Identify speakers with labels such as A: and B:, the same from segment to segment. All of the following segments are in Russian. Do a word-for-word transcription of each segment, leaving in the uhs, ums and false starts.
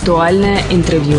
A: Актуальное интервью.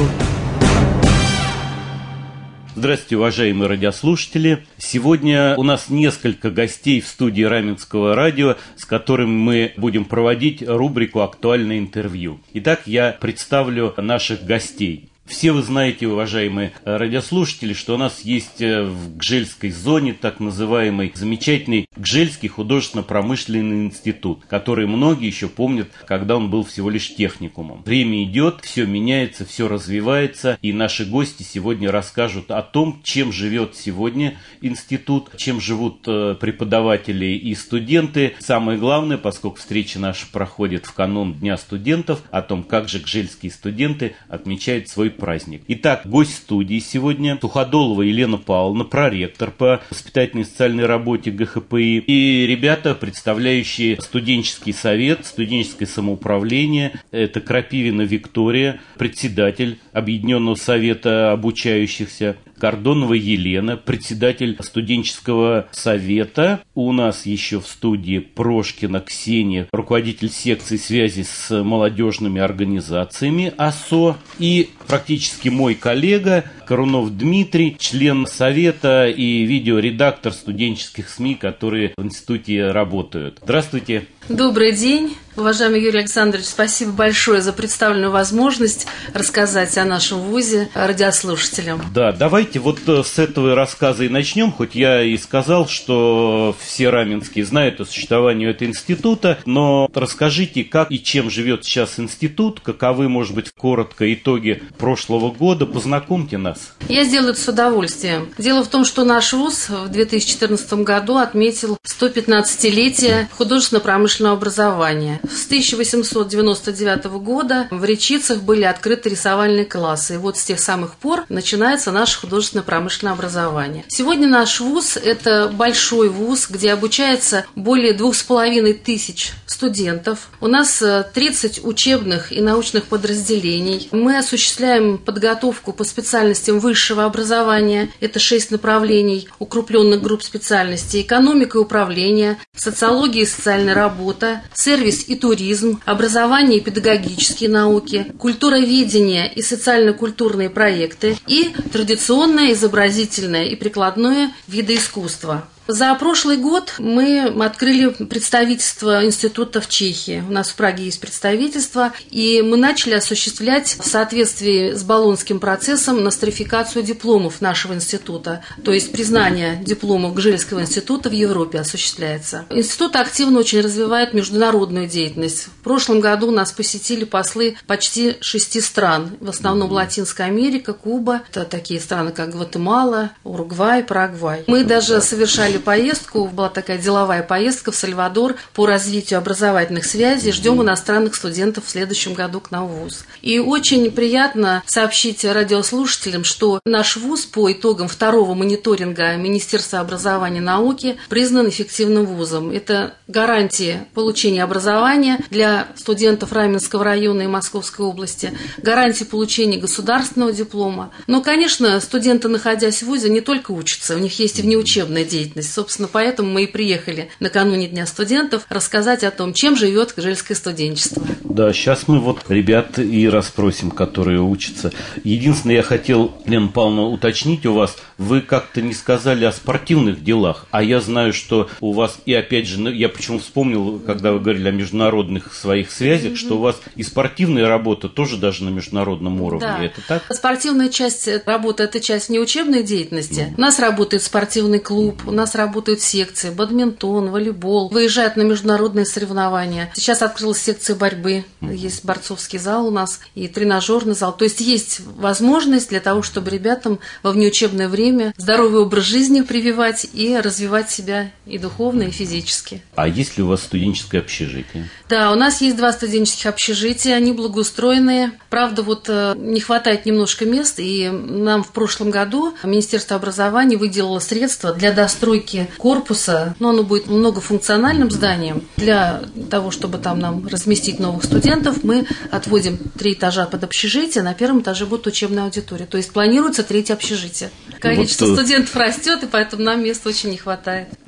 B: Здравствуйте, уважаемые радиослушатели. Сегодня у нас несколько гостей в студии Раменского радио, с которыми мы будем проводить рубрику «Актуальное интервью». Итак, я представлю наших гостей. Все вы знаете, уважаемые радиослушатели, что у нас есть в Гжельской зоне так называемый замечательный Гжельский художественно-промышленный институт, который многие еще помнят, когда он был всего лишь техникумом. Время идет, все меняется, все развивается, и наши гости сегодня расскажут о том, чем живет сегодня институт, чем живут преподаватели и студенты. Самое главное, поскольку встреча наша проходит в канун Дня студентов, о том, как же гжельские студенты отмечают свой праздник. Итак, гость студии сегодня Суходолова Елена Павловна, проректор по воспитательной и социальной работе ГХПИ, и ребята, представляющие студенческий совет, студенческое самоуправление. Это Крапивина Виктория, председатель Объединенного совета обучающихся, Кордонова Елена, председатель студенческого совета. У нас еще в студии Прошкина Ксения, руководитель секции связи с молодежными организациями АСО. И практически мой коллега Корунов Дмитрий, член совета и видеоредактор студенческих СМИ, которые в институте работают. Здравствуйте.
C: Добрый день, уважаемый Юрий Александрович. Спасибо большое за представленную возможность рассказать о нашем вузе радиослушателям.
B: Да, давайте вот с этого рассказа и начнем. Хоть я и сказал, что все раменские знают о существовании этого института, но расскажите, как и чем живет сейчас институт, каковы, может быть, коротко итоги прошлого года. Познакомьте нас.
C: Я сделаю это с удовольствием. Дело в том, что наш вуз в две тысячи четырнадцатом году отметил сто пятнадцатилетие художественно-промышленного образования. С тысяча восемьсот девяносто девятого года в Речицах были открыты рисовальные классы. И вот с тех самых пор начинается наше художественно-промышленное образование. Сегодня наш вуз – это большой вуз, где обучается более двух с половиной тысяч студентов. У нас тридцать учебных и научных подразделений. Мы осуществляем подготовку по специальностям высшего образования. Это шесть направлений укрупленных групп специальностей: экономика и управление, социология и социальная работа, сервис и туризм, образование и педагогические науки, культуроведение и социально-культурные проекты и традиционное, изобразительное и прикладное виды искусства. За прошлый год мы открыли представительство института в Чехии. У нас в Праге есть представительство, и мы начали осуществлять в соответствии с Болонским процессом нострификацию дипломов нашего института, то есть признание дипломов Гжельского института в Европе осуществляется. Институт активно очень развивает международную деятельность. В прошлом году нас посетили послы почти шести стран, в основном Латинская Америка, Куба, это такие страны, как Гватемала, Уругвай, Парагвай. Мы даже совершали поездку, была такая деловая поездка в Сальвадор по развитию образовательных связей. Ждем иностранных студентов в следующем году к нам в вуз. И очень приятно сообщить радиослушателям, что наш вуз по итогам второго мониторинга Министерства образования и науки признан эффективным вузом. Это гарантия получения образования для студентов Раменского района и Московской области, гарантия получения государственного диплома. Но, конечно, студенты, находясь в вузе, не только учатся, у них есть и внеучебная деятельность. Собственно, поэтому мы и приехали накануне Дня студентов рассказать о том, чем живет гжельское студенчество.
B: Да, сейчас мы вот ребят и расспросим, которые учатся. Единственное, я хотел, Лена Павловна, уточнить у вас, вы как-то не сказали о спортивных делах, а я знаю, что у вас, и опять же, я почему вспомнил, когда вы говорили о международных своих связях, mm-hmm. что у вас и спортивная работа тоже даже на международном уровне.
C: Да.
B: Это так?
C: Спортивная часть работы – это часть неучебной деятельности. Mm-hmm. У нас работает спортивный клуб, у нас работают секции, бадминтон, волейбол, выезжают на международные соревнования. Сейчас открылась секция борьбы, есть борцовский зал у нас и тренажерный зал. То есть есть возможность для того, чтобы ребятам во внеучебное время здоровый образ жизни прививать и развивать себя и духовно, и физически.
B: А есть ли у вас студенческое общежитие?
C: Да, у нас есть два студенческих общежития, они благоустроенные. Правда, вот не хватает немножко мест, и нам в прошлом году Министерство образования выделило средства для достройки корпуса. Но оно будет многофункциональным зданием. Для того, чтобы там нам разместить новых студентов, мы отводим три этажа под общежитие, на первом этаже будет учебная аудитория. То есть планируется третье общежитие. Количество вот, студентов растет, и поэтому нам места очень не хватает.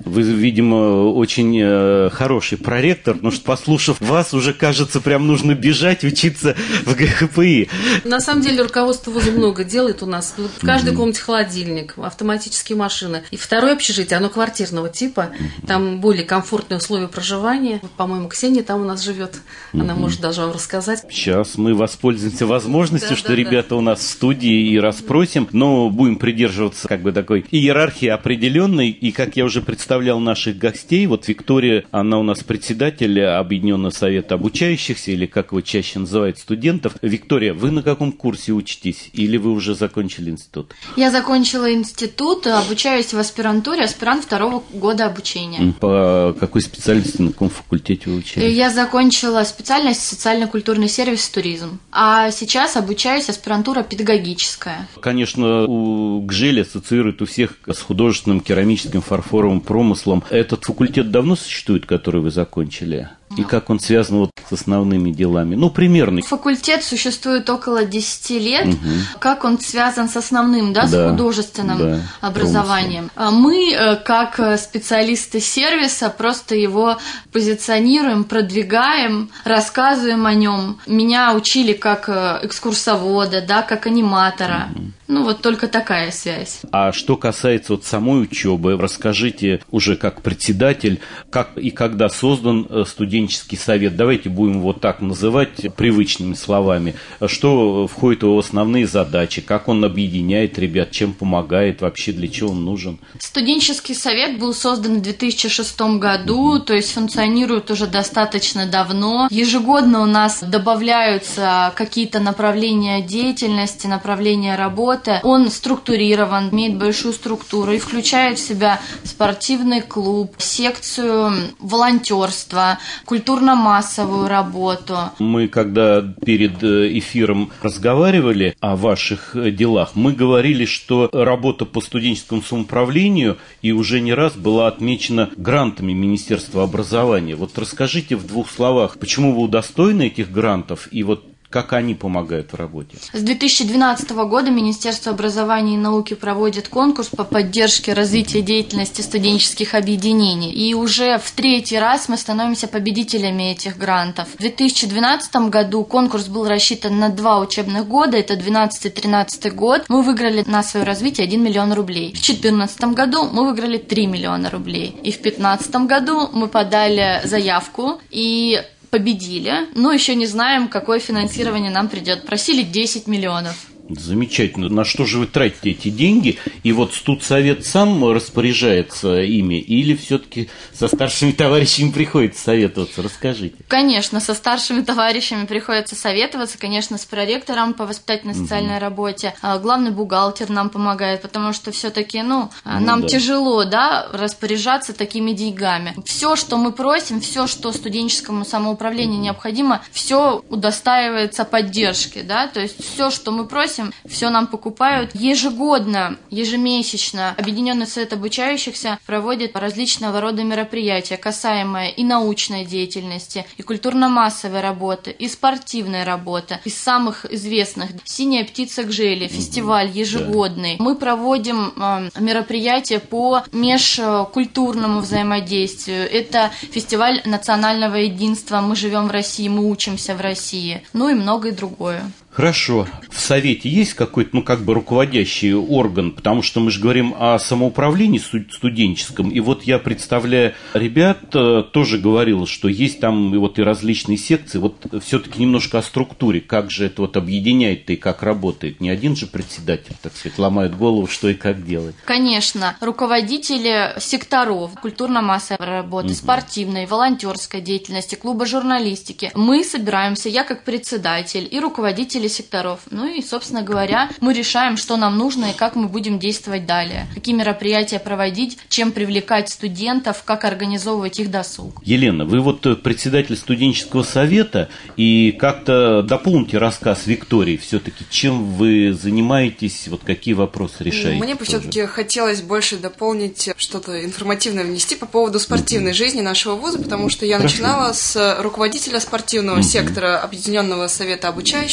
B: Вы, видимо, очень э, хороший проректор, потому что, послушав вас, уже, кажется, прям нужно бежать учиться в ГХПИ.
C: На самом деле руководство вуза много делает у нас. В каждой комнате холодильник, автоматические машины. И второе общежитие, оно квартирного типа. Там более комфортные условия проживания. По-моему, Ксения там у нас живет. Она может даже вам рассказать.
B: Сейчас мы воспользуемся возможностью, да, что да, ребята да. у нас в студии, и расспросим, но будем придерживаться как бы такой иерархии определенной. И как я уже представлял наших гостей, вот Виктория, она у нас председатель Объединенного совета обучающихся, или как его чаще называют, студентов. Виктория, вы на каком курсе учитесь? Или вы уже закончили институт?
A: Я закончила институт, обучаюсь в аспирантуре, аспирант второго года обучения.
B: По какой специальности, на каком факультете вы учились?
A: Я закончила специальность социально-культурный сервис «Туризм». А сейчас обучаюсь аспирантура педагогическая.
B: Конечно, у ГЖЭЛь ассоциирует у всех с художественным, керамическим, фарфоровым промыслом. Этот факультет давно существует, который вы закончили? И как он связан вот с основными делами? Ну, примерно.
A: Факультет существует около десяти лет. Угу. Как он связан с основным, да, да, с художественным да, образованием? Промыслом. Мы, как специалисты сервиса, просто его позиционируем, продвигаем, рассказываем о нем. Меня учили как экскурсовода, да, как аниматора. Угу. Ну, вот только такая связь.
B: А что касается вот самой учебы, расскажите уже как председатель, как и когда создан студенческий совет. Давайте будем вот так называть привычными словами. Что входит в его основные задачи, как он объединяет ребят, чем помогает, вообще для чего он нужен?
A: Студенческий совет был создан в две тысячи шестом году, mm-hmm. то есть функционирует уже достаточно давно. Ежегодно у нас добавляются какие-то направления деятельности, направления работы. Он структурирован, имеет большую структуру и включает в себя спортивный клуб, секцию волонтерства, культурно-массовую работу.
B: Мы, когда перед эфиром разговаривали о ваших делах, мы говорили, что работа по студенческому самоуправлению и уже не раз была отмечена грантами Министерства образования. Вот расскажите в двух словах, почему вы удостоены этих грантов и вот как они помогают в работе?
A: С две тысячи двенадцатого года Министерство образования и науки проводит конкурс по поддержке развития деятельности студенческих объединений. И уже в третий раз мы становимся победителями этих грантов. В две тысячи двенадцатом году конкурс был рассчитан на два учебных года, это двенадцатый-тринадцатый год. Мы выиграли на свое развитие один миллион рублей. В две тысячи четырнадцатом году мы выиграли три миллиона рублей. И в две тысячи пятнадцатом году мы подали заявку и победили, но еще не знаем, какое финансирование нам придет. Просили десять миллионов.
B: Замечательно. На что же вы тратите эти деньги? И вот студсовет сам распоряжается ими или все-таки со старшими товарищами приходится советоваться? Расскажите.
A: Конечно, со старшими товарищами приходится советоваться, конечно, с проректором по воспитательно-социальной угу. работе. Главный бухгалтер нам помогает, потому что все-таки, ну, ну, нам да. тяжело, да, распоряжаться такими деньгами. Все, что мы просим, все, что студенческому самоуправлению необходимо, все удостаивается поддержки, да, то есть все, что мы просим, все нам покупают. Ежегодно, ежемесячно Объединенный совет обучающихся проводит различного рода мероприятия, касаемые и научной деятельности, и культурно-массовой работы, и спортивной работы. Из самых известных «Синяя птица ГЖЭЛи», фестиваль ежегодный. Мы проводим э, мероприятия по межкультурному взаимодействию. Это фестиваль национального единства «Мы живем в России, мы учимся в России». Ну и многое другое.
B: Хорошо. В Совете есть какой-то, ну, как бы руководящий орган, потому что мы же говорим о самоуправлении студенческом, и вот я, представляя ребят, тоже говорил, что есть там и вот и различные секции, вот все-таки немножко о структуре, как же это вот объединяет-то и как работает. Не один же председатель, так сказать, ломает голову, что и как делать.
A: Конечно. Руководители секторов культурно-массовой работы, угу. спортивной, волонтерской деятельности, клуба журналистики. Мы собираемся, я как председатель и руководители секторов. Ну и, собственно говоря, мы решаем, что нам нужно и как мы будем действовать далее. Какие мероприятия проводить, чем привлекать студентов, как организовывать их досуг.
B: Елена, вы вот председатель студенческого совета, и как-то дополните рассказ Виктории все-таки, чем вы занимаетесь, вот какие вопросы решаете?
D: Мне бы все-таки хотелось больше дополнить, что-то информативное внести по поводу спортивной uh-huh. жизни нашего вуза, потому что я Хорошо. начинала с руководителя спортивного uh-huh. сектора Объединенного совета обучающихся.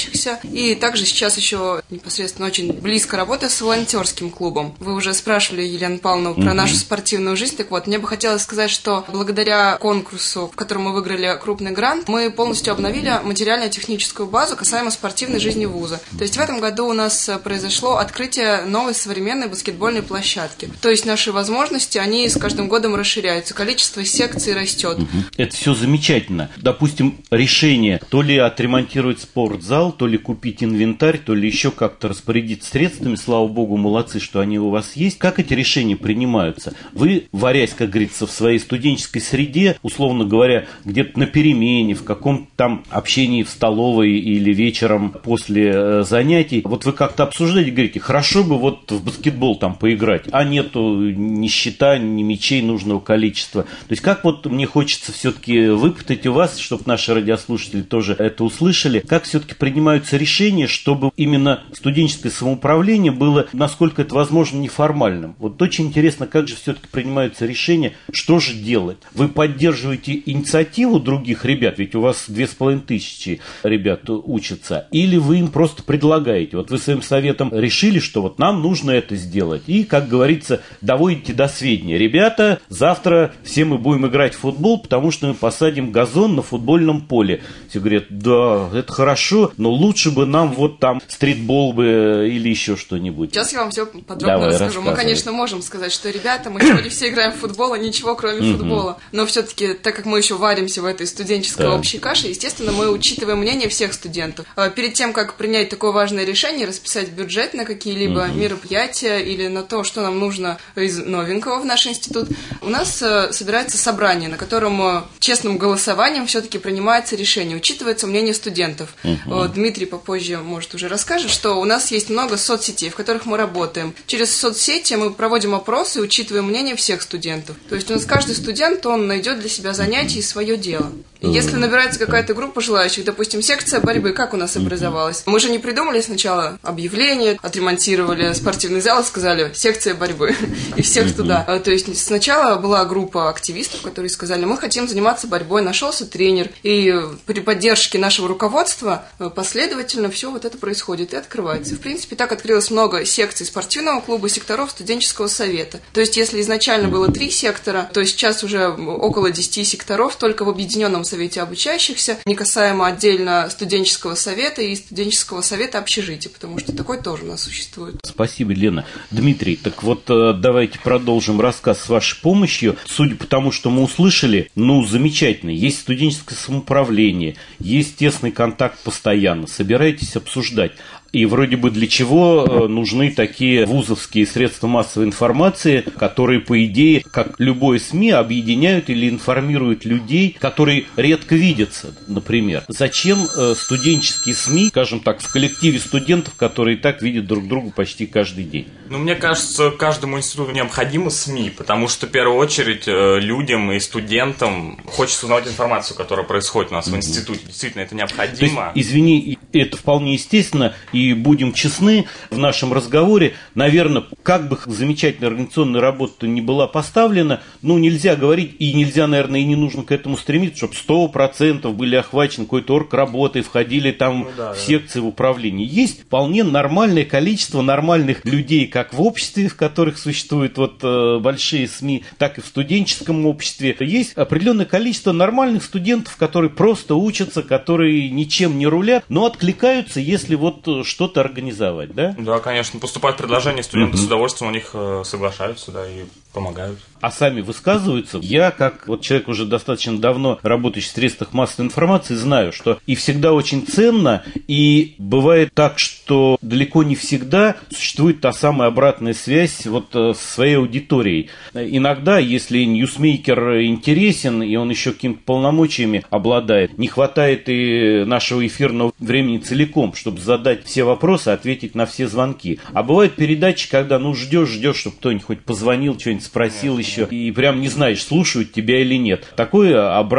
D: И также сейчас еще непосредственно очень близко работаю с волонтерским клубом. Вы уже спрашивали, Елена Павловна, про mm-hmm. нашу спортивную жизнь. Так вот, мне бы хотелось сказать, что благодаря конкурсу, в котором мы выиграли крупный грант, мы полностью обновили материально-техническую базу касаемо спортивной жизни вуза. То есть в этом году у нас произошло открытие новой современной баскетбольной площадки. То есть наши возможности, они с каждым годом расширяются, количество секций растет.
B: Это все замечательно. Допустим, решение то ли отремонтировать спортзал, то ли купить инвентарь, то ли еще как-то распорядиться средствами, слава богу, молодцы, что они у вас есть. Как эти решения принимаются? Вы, варясь, как говорится, в своей студенческой среде, условно говоря, где-то на перемене, в каком-то там общении в столовой или вечером после э, занятий, вот вы как-то обсуждаете, говорите, хорошо бы вот в баскетбол там поиграть, а нету ни щита, ни мячей нужного количества. То есть как вот мне хочется все-таки выпытать у вас, чтобы наши радиослушатели тоже это услышали, как все-таки принимаются решения, чтобы именно студенческое самоуправление было, насколько это возможно, неформальным. Вот очень интересно, как же все-таки принимаются решения, что же делать. Вы поддерживаете инициативу других ребят, ведь у вас две с половиной тысячи ребят учатся, или вы им просто предлагаете. Вот вы своим советом решили, что вот нам нужно это сделать, и, как говорится, доводите до сведения. Ребята, завтра все мы будем играть в футбол, потому что мы посадим газон на футбольном поле. Все говорят, да, это хорошо, но лучше бы нам вот там стритбол бы или еще что-нибудь.
D: Сейчас я вам все подробно
B: Давай,
D: расскажу. Мы, конечно, можем сказать, что, ребята, мы сегодня все играем в футбол, а ничего кроме футбола. Но все-таки, так как мы еще варимся в этой студенческой
B: да.
D: общей каше, естественно, мы учитываем мнение всех студентов. Перед тем, как принять такое важное решение, расписать бюджет на какие-либо uh-huh. мероприятия или на то, что нам нужно из новенького в наш институт, у нас собирается собрание, на котором честным голосованием все-таки принимается решение, учитывается мнение студентов. Uh-huh. Дмитрий попозже, может, уже расскажет, что у нас есть много соцсетей, в которых мы работаем. Через соцсети мы проводим опросы и учитываем мнение всех студентов. То есть у нас каждый студент, он найдет для себя занятие и свое дело. И если набирается какая-то группа желающих, допустим, секция борьбы, как у нас образовалась? Мы же не придумали сначала объявление, отремонтировали спортивный зал и сказали «секция борьбы» и всех туда. То есть сначала была группа активистов, которые сказали «мы хотим заниматься борьбой», нашелся тренер, и при поддержке нашего руководства последовательно все вот это происходит и открывается. И, в принципе, так открылось много секций спортивного клуба, секторов студенческого совета. То есть если изначально было три сектора, то сейчас уже около десяти секторов только в объединенном совете обучающихся, не касаемо отдельно студенческого совета и студенческого совета общежития, потому что такой тоже у нас существует.
B: Спасибо, Лена. Дмитрий, так вот давайте продолжим рассказ с вашей помощью. Судя по тому, что мы услышали, ну, замечательно. Есть студенческое самоуправление, есть тесный контакт постоянно, собираетесь обсуждать. И вроде бы для чего нужны такие вузовские средства массовой информации, которые, по идее, как любой СМИ, объединяют или информируют людей, которые редко видятся, например. Зачем студенческие СМИ, скажем так, в коллективе студентов, которые и так видят друг друга почти каждый день?
E: Ну, мне кажется, каждому институту необходимы СМИ, потому что, в первую очередь, людям и студентам хочется узнавать информацию, которая происходит у нас mm-hmm. в институте. Действительно, это необходимо.
B: То есть, извини, это вполне естественно, и будем честны в нашем разговоре, наверное, как бы замечательная организационная работа не была поставлена, ну, нельзя говорить, и нельзя, наверное, и не нужно к этому стремиться, чтобы сто процентов были охвачены какой-то оргработой, входили там ну, да, в секции, да. в управлении. Есть вполне нормальное количество нормальных людей, как в обществе, в которых существуют вот э, большие СМИ, так и в студенческом обществе. Есть определенное количество нормальных студентов, которые просто учатся, которые ничем не рулят, но откликаются, если вот что-то организовать, да?
E: Да, конечно. Поступают предложения, студенты mm-hmm. с удовольствием на них э, соглашаются, да, и помогают.
B: А сами высказываются. Я, как вот человек уже достаточно давно работающий в средствах массовой информации, знаю, что и всегда очень ценно, и бывает так, что далеко не всегда существует та самая обратная связь вот со своей аудиторией. Иногда, если ньюсмейкер интересен, и он еще какими-то полномочиями обладает, не хватает и нашего эфирного времени целиком, чтобы задать все вопросы, ответить на все звонки. А бывают передачи, когда ну ждешь, ждешь, чтобы кто-нибудь хоть позвонил, что-нибудь спросил еще, и прям не знаешь, слушают тебя или нет. Такой обратной связи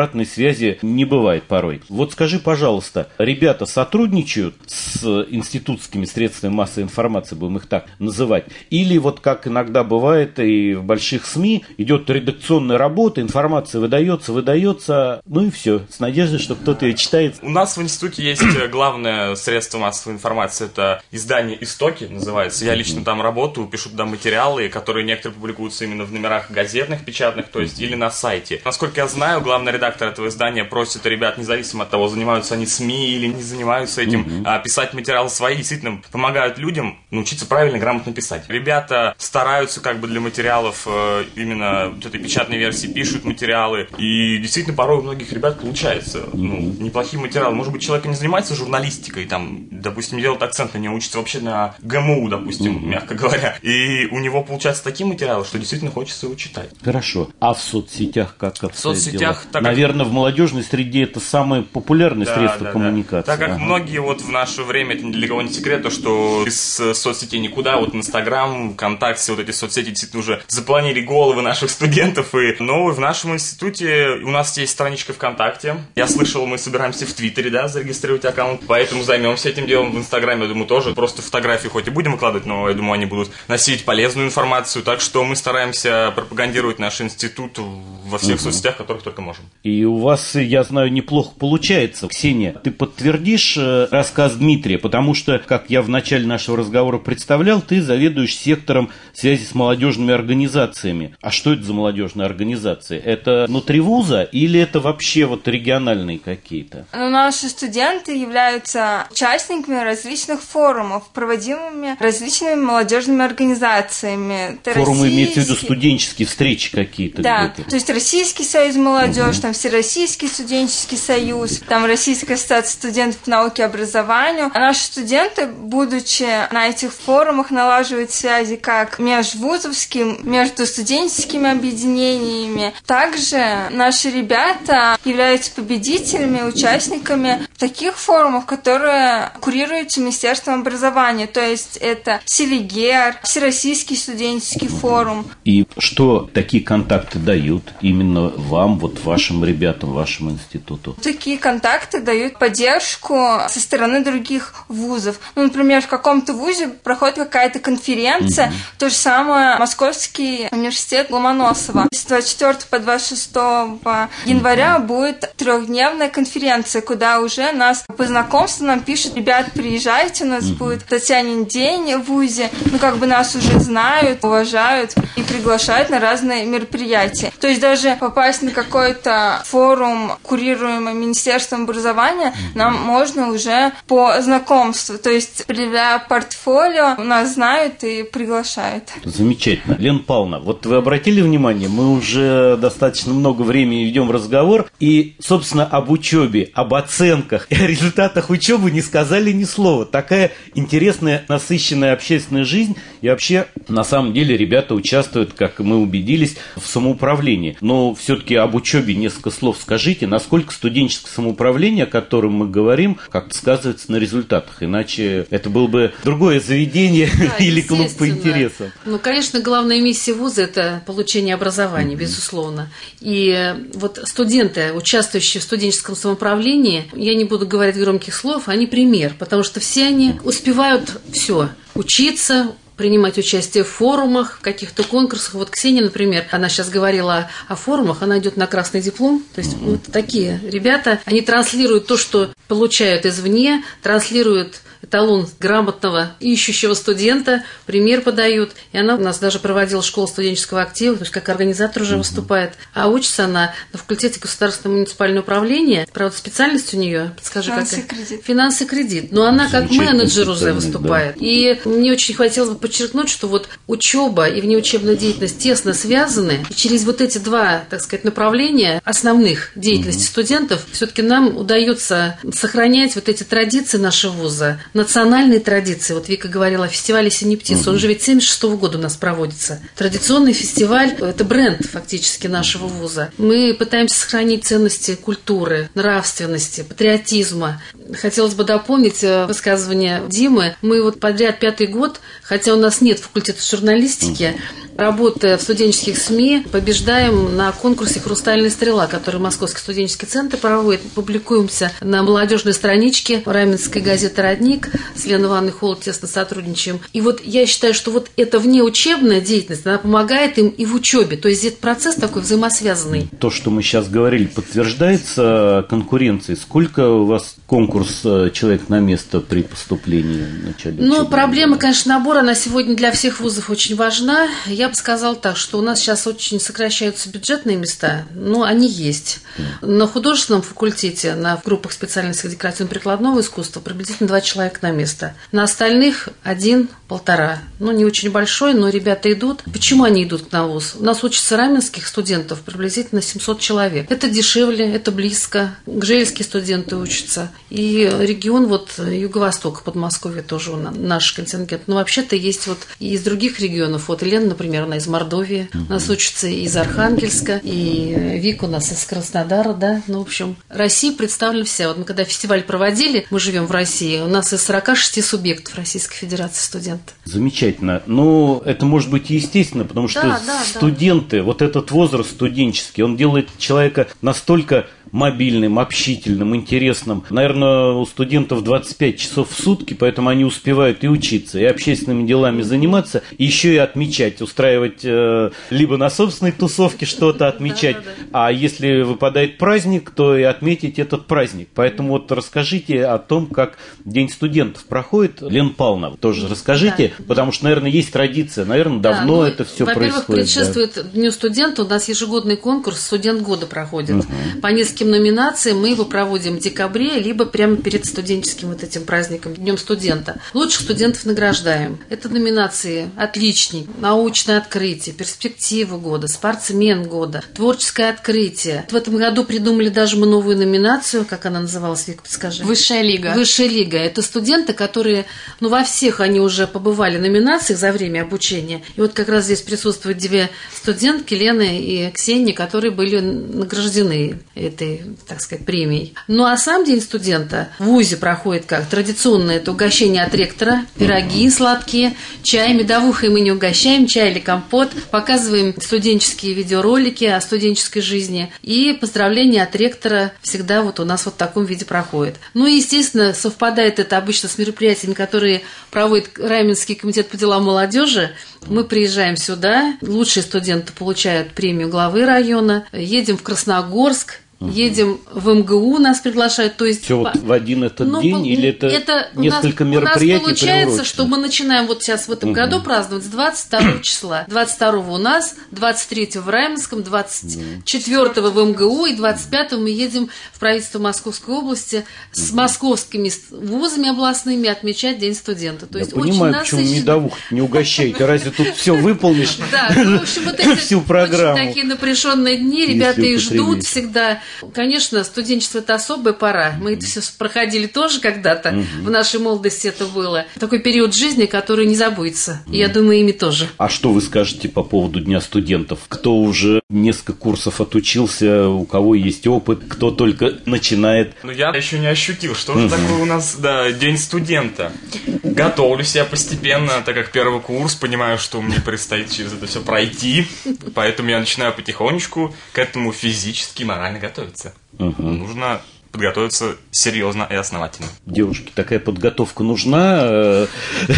B: связи не бывает порой. Вот скажи, пожалуйста, ребята сотрудничают с институтскими средствами массовой информации, будем их так называть, или вот как иногда бывает и в больших СМИ, идет редакционная работа, информация выдается, выдается, ну и все, с надеждой, что кто-то ее читает.
E: У нас в институте есть главное средство массовой информации, это издание «Истоки» называется. Я лично там работаю, пишу туда материалы, которые некоторые публикуются именно в номерах газетных, печатных, то есть или на сайте. Насколько я знаю, главный редактор этого издания просит ребят, независимо от того, занимаются они СМИ или не занимаются этим, mm-hmm. а, писать материалы свои, действительно помогают людям научиться правильно, грамотно писать. Ребята стараются как бы для материалов э, именно вот этой печатной версии, пишут материалы, и действительно порой у многих ребят получается ну, неплохие материалы. Может быть, человек не занимается журналистикой, там, допустим, делает акцент на нее, учится вообще на ГМУ, допустим, mm-hmm. мягко говоря, и у него получаются такие материалы, что действительно хочется его читать.
B: Хорошо. А в соцсетях как это? В
E: соцсетях, так
B: наверное, как... в молодежной среде это самое популярное да, средство
E: да,
B: коммуникации.
E: Да. Так как
B: ага.
E: многие вот в наше время, это ни для кого не секрет, то, что из соцсетей никуда, вот Инстаграм, ВКонтакте, вот эти соцсети действительно уже заполонили головы наших студентов. И, но в нашем институте у нас есть страничка ВКонтакте. Я слышал, мы собираемся в Твиттере, да, зарегистрировать аккаунт, поэтому займемся этим делом в Инстаграме, я думаю, тоже. Просто фотографии хоть и будем выкладывать, но я думаю, они будут носить полезную информацию, так что мы стараемся пропагандировать наш институт во всех угу. соцсетях, которых только можем.
B: И у вас, я знаю, неплохо получается. Ксения, ты подтвердишь рассказ Дмитрия, потому что, как я в начале нашего разговора представлял, ты заведуешь сектором связи с молодежными организациями. А что это за молодежные организации? Это внутри вуза или это вообще вот региональные какие-то?
F: Ну, наши студенты являются участниками различных форумов, проводимыми различными молодежными организациями. Это
B: форумы
F: российские...
B: имеется в виду студенческие встречи какие-то?
F: Да,
B: где-то.
F: то есть Российский союз молодежи,
B: угу.
F: там Всероссийский студенческий союз, там Российская ассоциация студентов науки и образования. А наши студенты, будучи на этих форумах, налаживают связи как межвузовским, между студенческими объединениями. Также наши ребята являются победителями, участниками таких форумов, которые курируются Министерством образования. То есть это Селигер, Всероссийский студенческий форум.
B: И что такие контакты дают именно вам, вот вашим ребятам, вашему институту?
F: Такие контакты дают поддержку со стороны других вузов. Ну, например, в каком-то вузе проходит какая-то конференция, угу. то же самое Московский университет Ломоносова. С двадцать четвёртого по двадцать шестого января угу. будет трехдневная конференция, куда уже нас по знакомству нам пишут: ребят, приезжайте, у нас угу. будет Татьянин день в вузе. Ну, как бы нас уже знают, уважают и приглашают на разные мероприятия. То есть даже попасть на какой-то форум, курируемый Министерством образования, нам можно уже по знакомству. То есть, предъявляя портфолио, нас знают и приглашают.
B: Замечательно. Лена Павловна, вот вы обратили внимание, мы уже достаточно много времени ведем разговор, и, собственно, об учебе, об оценках и о результатах учебы не сказали ни слова. Такая интересная, насыщенная общественная жизнь, и вообще, на самом деле, ребята участвуют, как мы убедились, в самоуправлении. Но все-таки об учебе несколько слов скажите, насколько студенческое самоуправление, о котором мы говорим, как-то сказывается на результатах, иначе это было бы другое заведение да, или клуб по интересам.
C: Ну, конечно, главная миссия вуза – это получение образования, mm-hmm. безусловно. И вот студенты, участвующие в студенческом самоуправлении, я не буду говорить громких слов, они пример, потому что все они успевают все учиться, принимать участие в форумах, в каких-то конкурсах. Вот Ксения, например, она сейчас говорила о форумах, она идет на красный диплом. То есть вот такие ребята, они транслируют то, что получают извне, транслируют эталон грамотного ищущего студента, пример подают. И она у нас даже проводила школу студенческого актива, то есть как организатор уже uh-huh. выступает. А учится она на факультете государственного муниципального управления. Правда, специальность у нее, подскажи,
F: финансы
C: какая?
F: Кредит.
C: Финансы и кредит. Но она как менеджер уже выступает. Да. И мне очень хотелось бы подчеркнуть, что вот учеба и внеучебная деятельность тесно связаны. И через вот эти два, так сказать, направления основных деятельности uh-huh. студентов все-таки нам удается сохранять вот эти традиции нашего вуза, национальные традиции. Вот Вика говорила о фестивале «Синий птиц». Uh-huh. Он же ведь семьдесят шестого года у нас проводится. Традиционный фестиваль – это бренд фактически нашего вуза. Мы пытаемся сохранить ценности культуры, нравственности, патриотизма. Хотелось бы дополнить высказывание Димы. Мы вот подряд пятый год, хотя у нас нет факультета журналистики, работая в студенческих СМИ, побеждаем на конкурсе «Хрустальная стрела», который Московский студенческий центр проводит. Публикуемся на молодежной страничке раменской газеты «Родник». С Леной Ивановной Холод тесно сотрудничаем. И вот я считаю, что вот эта внеучебная деятельность, она помогает им и в учебе. То есть это процесс такой взаимосвязанный.
B: То, что мы сейчас говорили, подтверждается конкуренцией. Сколько у вас конкурс человек на место при поступлении в начале учебы?
C: Ну, проблема, конечно, набора, она сегодня для всех вузов очень важна. Я бы сказала так, что у нас сейчас очень сокращаются бюджетные места, но они есть. На художественном факультете, на группах специальностей декоративно-прикладного искусства приблизительно два человека на место. На остальных один, полтора. Ну, не очень большой, но ребята идут. Почему они идут к нам в вуз? У нас учатся раменских студентов приблизительно семьсот человек. Это дешевле, это близко. Гжельские студенты учатся. И регион вот Юго-Востока, Подмосковье тоже наш контингент. Но вообще-то есть вот и из других регионов. Вот Елена, например, она из Мордовии. У нас учится и из Архангельска, и Вика у нас из Краснодара, да. Ну, в общем, Россия представлена вся. Вот мы когда фестиваль проводили, мы живем в России, у нас из сорока шести субъектов Российской Федерации студенты.
B: Замечательно. Но это может быть и естественно, потому что
C: да, да,
B: студенты, да. Вот этот возраст студенческий, он делает человека настолько мобильным, общительным, интересным. Наверное, у студентов двадцать пять часов в сутки, поэтому они успевают и учиться, и общественными делами заниматься, и еще и отмечать, устраивать э, либо на собственной тусовке что-то отмечать, да, да, да. А если выпадает праздник, то и отметить этот праздник. Поэтому вот расскажите о том, как День студентов проходит. Лена Павловна, тоже расскажите, да. Потому что, наверное, есть традиция, наверное, давно да, ну, это все происходит.
C: Во-первых, предшествует да. Дню студента, у нас ежегодный конкурс «Студент года» проходит. Угу. По нескольким номинациям мы его проводим в декабре, либо прямо перед студенческим вот этим праздником, Днем студента. Лучших студентов награждаем. Это номинации «Отличник», «Научное открытие», «Перспектива года», «Спортсмен года», «Творческое открытие». В этом году придумали даже мы новую номинацию, как она называлась, Вика, подскажи.
A: Высшая лига.
C: Высшая лига. Это студенты, которые, ну, во всех они уже побывали номинациях за время обучения. И вот как раз здесь присутствуют две студентки, Лена и Ксения, которые были награждены этой, так сказать, премией. Ну, а сам День студента в ВУЗе проходит как? Традиционно это угощение от ректора, пироги сладкие, чай, медовухой мы не угощаем, чай или компот, показываем студенческие видеоролики о студенческой жизни, и поздравления от ректора всегда вот у нас вот в таком виде проходит. Ну, и, естественно, совпадает это обычно с мероприятиями, которые проводит Раменский комитет по делам молодежи. Мы приезжаем сюда, лучшие студенты получают премию главы района, едем в Красногорск, едем в МГУ, нас приглашают. То есть
B: все вот в один этот ну, день, или это, это несколько
C: у нас,
B: мероприятий?
C: У нас получается, что мы начинаем вот сейчас в этом угу. году праздновать с двадцать второго числа. двадцать второго у нас, двадцать третьего в Раменском, двадцать четвёртого в МГУ, и двадцать пятого мы едем в правительство Московской области с московскими вузами областными отмечать День студента. То
B: Я
C: есть
B: понимаю,
C: очень
B: почему
C: насыщенно.
B: медовух не угощаете. Разве тут все выполнишь?
C: Да, в общем, вот эти
B: всю программу.
C: Очень такие напряженные дни, ребята их ждут всегда. Конечно, студенчество – это особая пора. Мы это все проходили тоже когда-то. В нашей молодости это было. Такой период жизни, который не забудется. И я думаю, ими тоже.
B: А что вы скажете по поводу Дня студентов? Кто уже несколько курсов отучился, у кого есть опыт, кто только начинает?
E: Ну, я еще не ощутил, что же такое у нас, да, День студента. Готовлюсь я постепенно, так как первый курс, понимаю, что мне предстоит через это все пройти. Поэтому я начинаю потихонечку к этому физически и морально готовиться. Угу. Нужно подготовиться серьезно и основательно.
B: Девушки, такая подготовка нужна, э,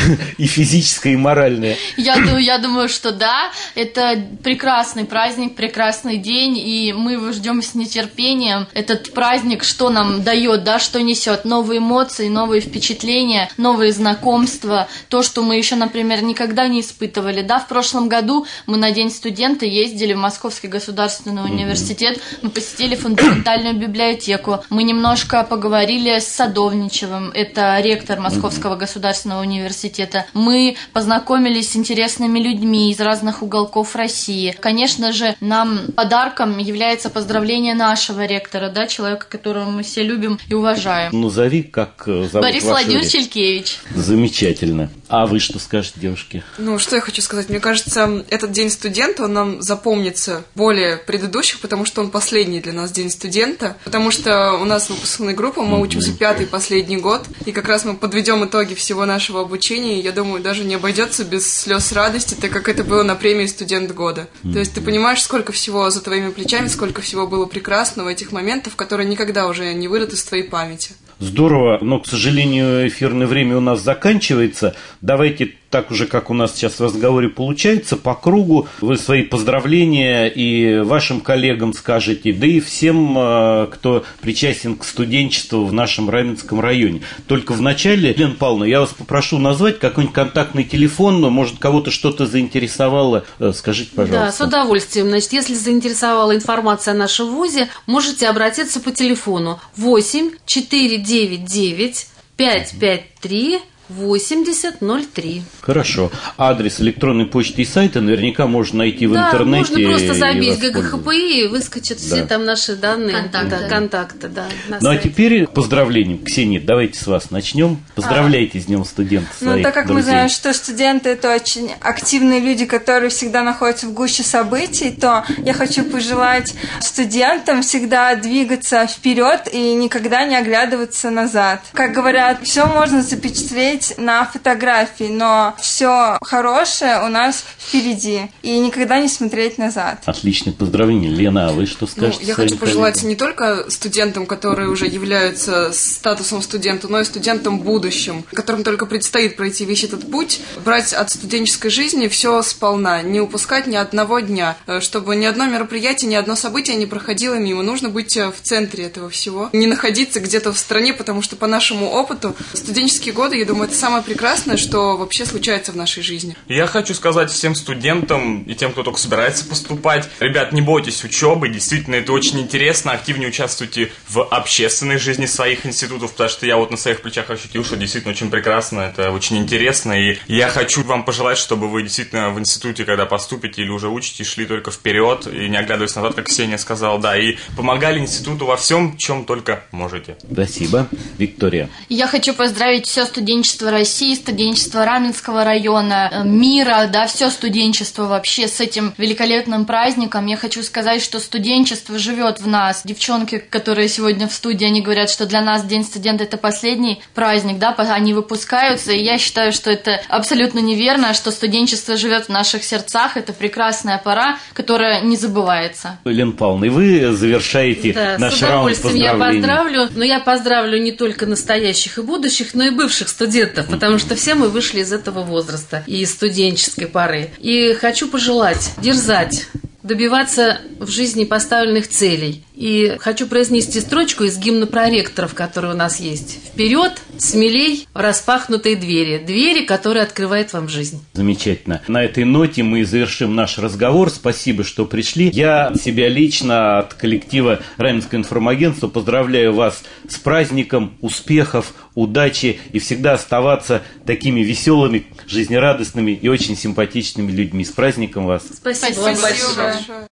B: и физическая, и моральная?
A: Я, я думаю, что да. Это прекрасный праздник, прекрасный день, и мы его ждем с нетерпением. Этот праздник что нам дает, да, что несет? Новые эмоции, новые впечатления, новые знакомства. То, что мы еще, например, никогда не испытывали. Да, в прошлом году мы на День студента ездили в Московский государственный университет, мы посетили фундаментальную библиотеку, мы немножко поговорили с Садовничевым, это ректор Московского государственного университета. Мы познакомились с интересными людьми из разных уголков России. Конечно же, нам подарком является поздравление нашего ректора, да, человека, которого мы все любим и уважаем.
B: Назови, как зовут
A: Борис Владимирович Челькевич.
B: Замечательно. А вы что скажете, девушки?
D: Ну, что я хочу сказать. Мне кажется, этот День студента, он нам запомнится более предыдущих, потому что он последний для нас День студента, потому что у нас нас выпускная группа, мы учимся пятый последний год, и как раз мы подведем итоги всего нашего обучения, и я думаю, даже не обойдется без слез радости, так как это было на премии «Студент года». То есть ты понимаешь, сколько всего за твоими плечами, сколько всего было прекрасного, этих моментов, которые никогда уже не выйдут из твоей памяти.
B: Здорово, но, к сожалению, эфирное время у нас заканчивается. Давайте так уже, как у нас сейчас в разговоре получается, по кругу вы свои поздравления и вашим коллегам скажете, да и всем, кто причастен к студенчеству в нашем Раменском районе. Только вначале, Лена Павловна, я вас попрошу назвать какой-нибудь контактный телефон, но, может, кого-то что-то заинтересовало, скажите, пожалуйста.
C: Да, с удовольствием. Значит, если заинтересовала информация о нашем вузе, можете обратиться по телефону восемь четыре девять девять пять пять три восемьдесят ноль три.
B: Хорошо. Адрес электронной почты и сайта наверняка можно найти в
C: да,
B: интернете.
C: Да, можно просто забить ГГХПИ и выскочат да. все там наши данные.
A: Контакты.
C: Да, контакты да,
B: ну сайте. А теперь поздравления. Ксения, давайте с вас начнем. Поздравляйте а. с Днем студента своих
F: Ну, так как
B: друзей.
F: мы знаем, что студенты – это очень активные люди, которые всегда находятся в гуще событий, то я хочу пожелать студентам всегда двигаться вперед и никогда не оглядываться назад. Как говорят, все можно запечатлеть на фотографии, но все хорошее у нас впереди. И никогда не смотреть назад.
B: Отличное поздравление. Лена, а вы что скажете?
D: Ну, я хочу пожелать
B: коллегам?
D: Не только студентам, которые уже являются статусом студента, но и студентам будущим, которым только предстоит пройти весь этот путь, брать от студенческой жизни все сполна, не упускать ни одного дня, чтобы ни одно мероприятие, ни одно событие не проходило мимо. Нужно быть в центре этого всего, не находиться где-то в стороне, потому что по нашему опыту студенческие годы, я думаю, это самое прекрасное, что вообще случается в нашей жизни.
E: Я хочу сказать всем студентам и тем, кто только собирается поступать, ребят, не бойтесь учебы, действительно, это очень интересно, активнее участвуйте в общественной жизни своих институтов, потому что я вот на своих плечах ощутил, что действительно очень прекрасно, это очень интересно, и я хочу вам пожелать, чтобы вы действительно в институте, когда поступите или уже учитесь, шли только вперед и не оглядываясь назад, как Ксения сказала, да, и помогали институту во всем, чем только можете.
B: Спасибо. Виктория.
A: Я хочу поздравить все студенчество России, студенчество Раменского района, мира, да, все студенчество вообще с этим великолепным праздником. Я хочу сказать, что студенчество живет в нас. Девчонки, которые сегодня в студии, они говорят, что для нас День студента – это последний праздник, да, они выпускаются, и я считаю, что это абсолютно неверно, что студенчество живет в наших сердцах, это прекрасная пора, которая не забывается.
B: Лена Павловна, и вы завершаете
C: да,
B: наш
C: раунд поздравлений.
B: С удовольствием
C: я поздравлю, но я поздравлю не только настоящих и будущих, но и бывших студентов, потому что все мы вышли из этого возраста и из студенческой поры. И хочу пожелать дерзать, добиваться в жизни поставленных целей. И хочу произнести строчку из гимна проректоров, который у нас есть. Вперед, смелей, распахнутые двери. Двери, которые открывают вам жизнь.
B: Замечательно. На этой ноте мы завершим наш разговор. Спасибо, что пришли. Я себя лично от коллектива Раменского информагентства поздравляю вас с праздником, успехов, удачи и всегда оставаться такими веселыми, жизнерадостными и очень симпатичными людьми. С праздником вас!
C: Спасибо,
D: Спасибо
C: вам большое.
D: большое.